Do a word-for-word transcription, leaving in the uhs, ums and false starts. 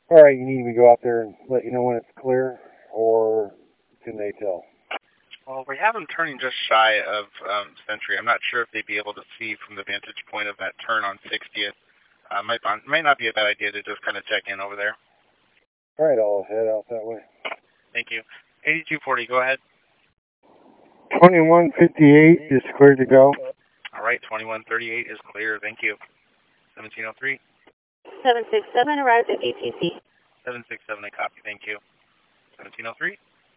All right, you need me to go out there and let you know when it's clear, or can they tell? Well, we have them turning just shy of um, Century. I'm not sure if they'd be able to see from the vantage point of that turn on sixtieth. Uh, might, might not be a bad idea to just kind of check in over there. All right, I'll head out that way. Thank you. eighty-two forty, go ahead. twenty-one fifty-eight is clear to go. All right, twenty-one thirty-eight is clear. Thank you. seventeen oh three. seven six seven arrived at A T C. seven six seven, I copy. Thank you. seventeen oh three.